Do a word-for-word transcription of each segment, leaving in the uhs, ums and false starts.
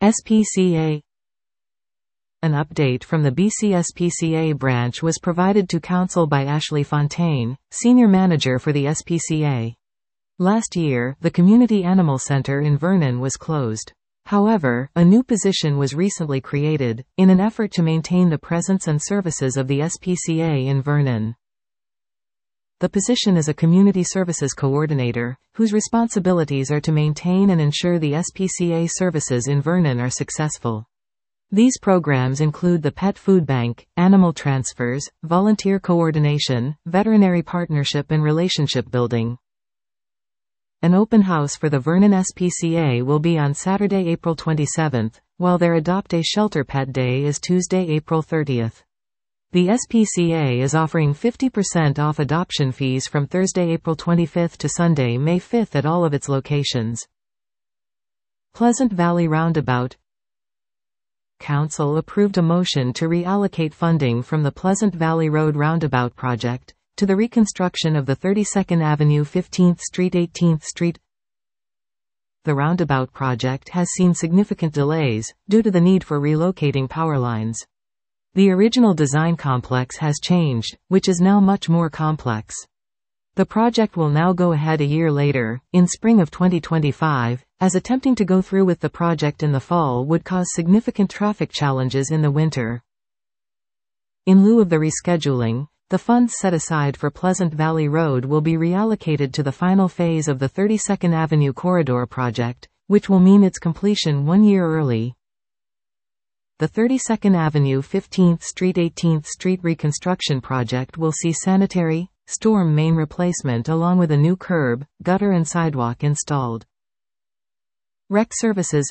S P C A. An update from the B C S P C A branch was provided to Council by Ashley Fontaine, Senior Manager for the S P C A. Last year, the Community Animal Center in Vernon was closed. However, a new position was recently created, in an effort to maintain the presence and services of the S P C A in Vernon. The position is a Community Services Coordinator, whose responsibilities are to maintain and ensure the S P C A services in Vernon are successful. These programs include the Pet Food Bank, Animal Transfers, Volunteer Coordination, Veterinary Partnership and Relationship Building. An open house for the Vernon S P C A will be on Saturday, April twenty-seventh, while their Adopt a Shelter Pet Day is Tuesday, April thirtieth. The S P C A is offering fifty percent off adoption fees from Thursday, April twenty-fifth to Sunday, May fifth at all of its locations. Pleasant Valley Roundabout. Council approved a motion to reallocate funding from the Pleasant Valley Road Roundabout project to the reconstruction of the thirty-second Avenue, fifteenth Street, eighteenth Street. The roundabout project has seen significant delays, due to the need for relocating power lines. The original design complex has changed, which is now much more complex. The project will now go ahead a year later, in spring of twenty twenty-five, as attempting to go through with the project in the fall would cause significant traffic challenges in the winter. In lieu of the rescheduling, the funds set aside for Pleasant Valley Road will be reallocated to the final phase of the thirty-second Avenue Corridor project, which will mean its completion one year early. The thirty-second Avenue, fifteenth Street, eighteenth Street reconstruction project will see sanitary, storm main replacement along with a new curb, gutter and sidewalk installed. Rec Services.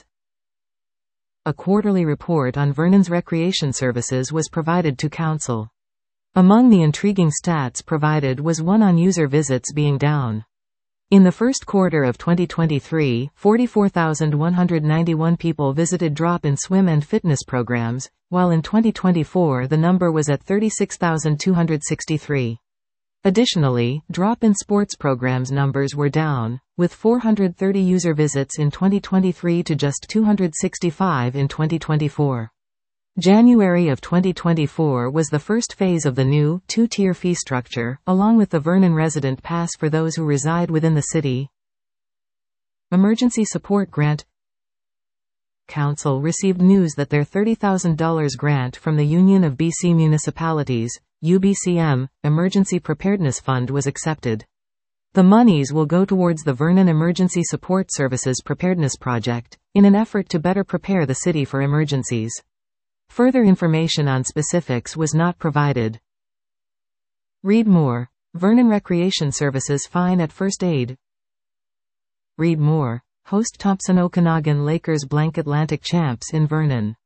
A quarterly report on Vernon's recreation services was provided to Council. Among the intriguing stats provided was one on user visits being down. In the first quarter of twenty twenty-three, forty-four thousand one hundred ninety-one people visited drop-in swim and fitness programs, while in twenty twenty-four the number was at thirty-six thousand two hundred sixty-three. Additionally, drop-in sports programs numbers were down, with four hundred thirty user visits in twenty twenty-three to just two hundred sixty-five in twenty twenty-four. January of twenty twenty-four was the first phase of the new, two-tier fee structure, along with the Vernon Resident Pass for those who reside within the city. Emergency Support Grant. Council received news that their thirty thousand dollars grant from the Union of B C Municipalities, U B C M, Emergency Preparedness Fund was accepted. The monies will go towards the Vernon Emergency Support Services Preparedness Project, in an effort to better prepare the city for emergencies. Further information on specifics was not provided. Read more. Vernon Recreation Services fine at first aid. Read more. Host Thompson Okanagan Lakers blank Atlantic champs in Vernon.